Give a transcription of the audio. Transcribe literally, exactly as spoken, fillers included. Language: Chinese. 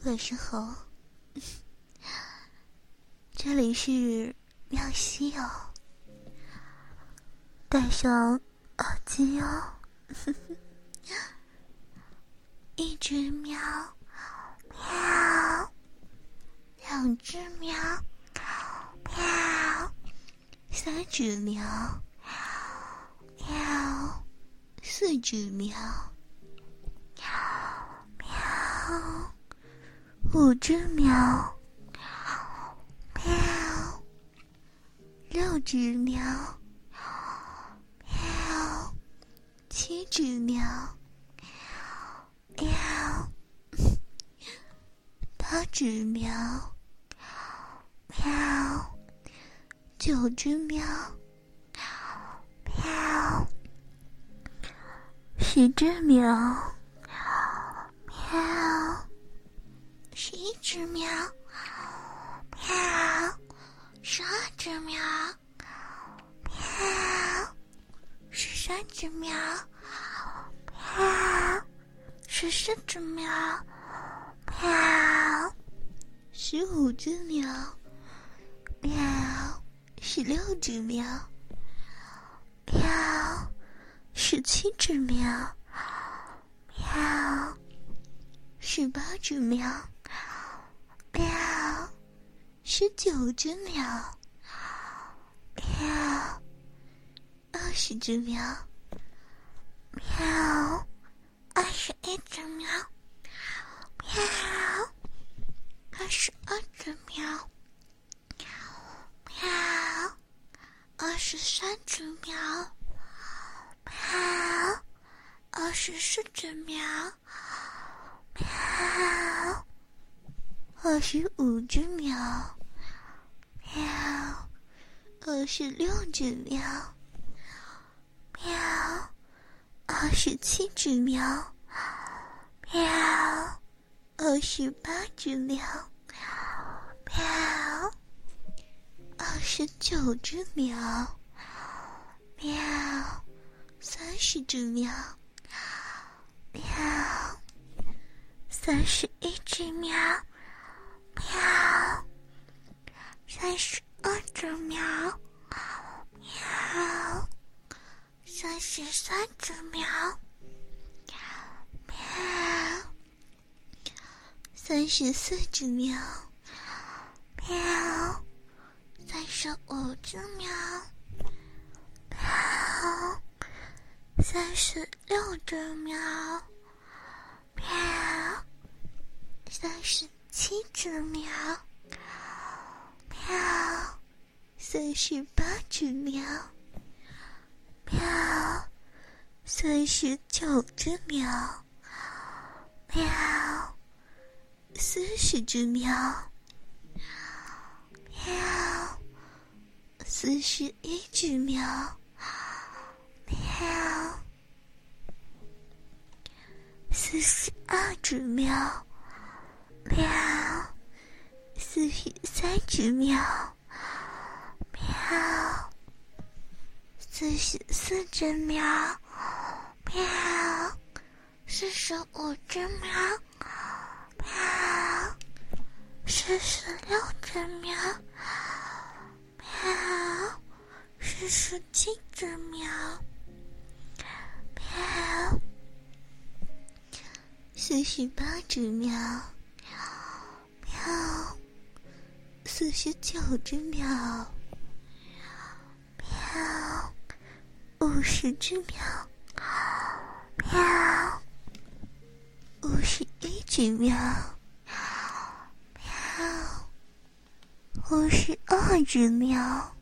晚上好，这里是妙西哦，戴上耳机哦。一只喵，喵；两只喵，喵；三只喵，喵；四只喵，喵；五只喵，喵；六只喵，喵；七只喵，喵；八只喵，喵；九只喵，喵；十只喵，喵；十一只喵，喵；十二只喵，喵；十三只喵，喵；十四只喵，喵；十五只喵，喵；十六只喵，喵；十七只喵，喵；十八只喵，喵；十九只喵，喵；二十只喵，喵；二十一只喵，喵；二十二只喵，喵；二十三只喵，喵；二十四只喵，喵；二十五只喵，喵；二十六只喵，喵；二十七只喵，喵；二十八只喵，喵；二十九只喵，喵；三十只喵，喵；三十一只喵，喵；三十二只喵，喵；三十三只喵，喵；三十四只喵，喵；三十五只喵，喵；三十六只喵，喵；三十七只喵，喵；三十八只喵，喵；三十九只喵，喵；四十只喵，喵；四十一只喵，喵；四十二只喵，喵；四十三只喵，喵；四十四只喵，喵；四十五只喵，喵；四十六只喵，喵；四十七只喵，喵；四十八只喵，喵；四十九只喵，喵；五十只喵，喵；五十一只喵，喵；五十二只喵，